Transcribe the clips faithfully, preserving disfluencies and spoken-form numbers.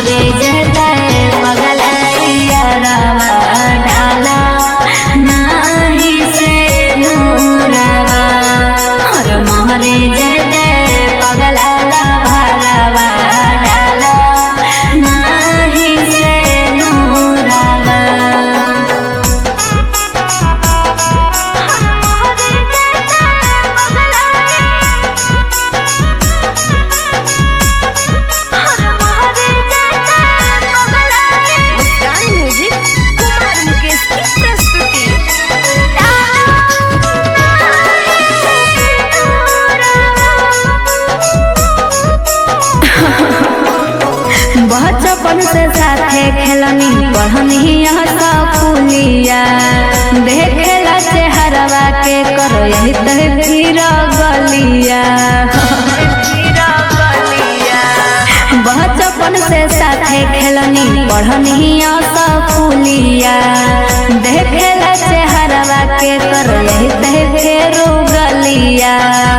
मोहरे जहते पगलैया रवा डाला नाही से नूरवा और मोहरे जहते पगला भरवा डाला नाही से नूरवा। बचपन से साथे खेलनी पढ़नी स्कूलिया देखेला चेहरवा के करो यही तह फिर गलिया। बचपन से साथे खेलनी पढ़नी स्कूलिया देखेला चेहरवा के करो यही तह फिर गलिया।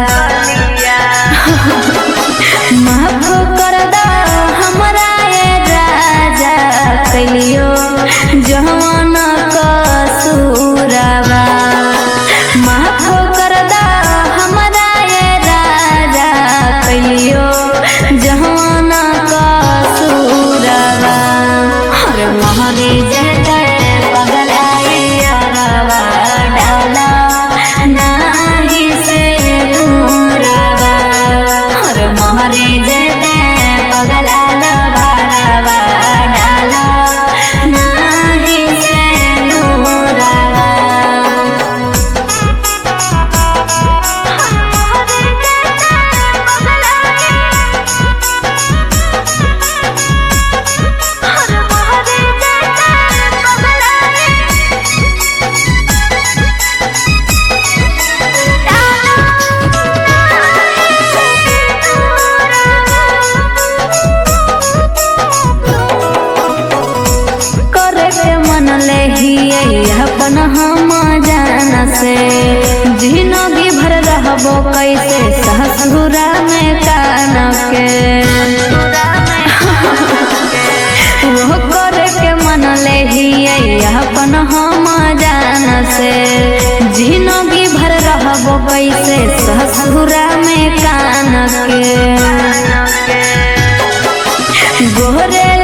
माफ कर दा हमरा ये राजा कलियो जवान कसूरवा। माफ कर दा हमरा ये राजा कलियो जवान कसूरवा। हर मोहरे जहते पगलैया रवा डाला नाही से नूरवा। हर मोहरे जहते पगला भरवा डाला नाही से नूरवा। अपन हम जान से जिंदगी भर रहबो कैसे ससुरा में कान के। वो करे के मन ले अपन हम जान से जिंदगी भर रहबो कैसे ससुरा में कान के। गोरे